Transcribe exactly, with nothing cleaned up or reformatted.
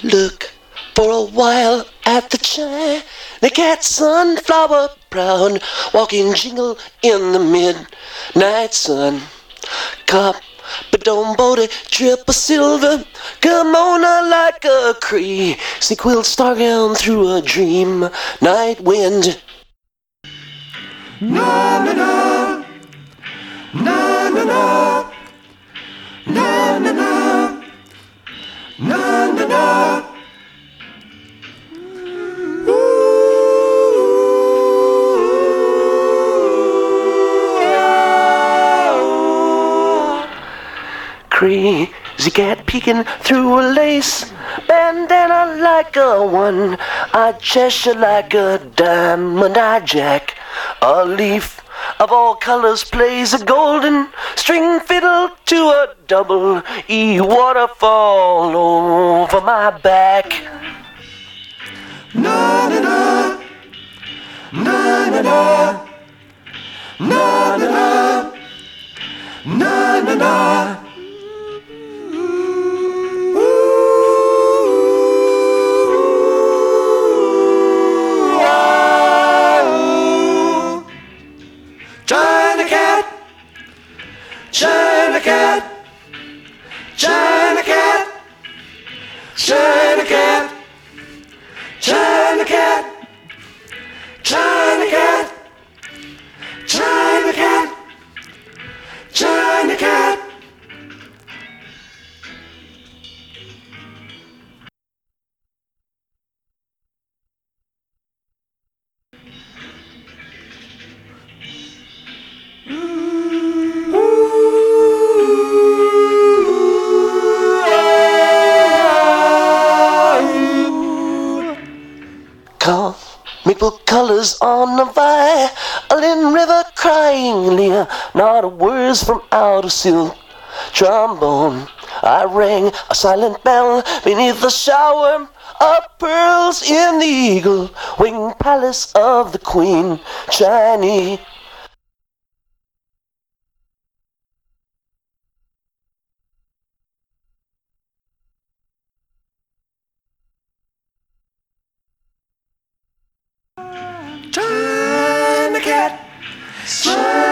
Look for a while at the China cat, sunflower brown, walking jingle in the midnight sun. Cop, but don't body, triple silver, come on like a crazy quilt stargown through a dream night wind. Na na na, na na na, na na na, na na na. Crazy cat peeking through a lace bandana like a one-eyed Cheshire, like a diamond-eyed Jack. A leaf of all colors plays a golden string fiddle to a double E waterfall over my back. Na na na, na na na, na na na, na na na. China cat, China cat, China cat, China cat, China cat, China cat, China cat, China cat. Comical colors on the violin river crying, Leah, not a words from out of silk trombone. I rang a silent bell beneath the shower of pearls in the eagle winged palace of the Queen Chinese. China cat, China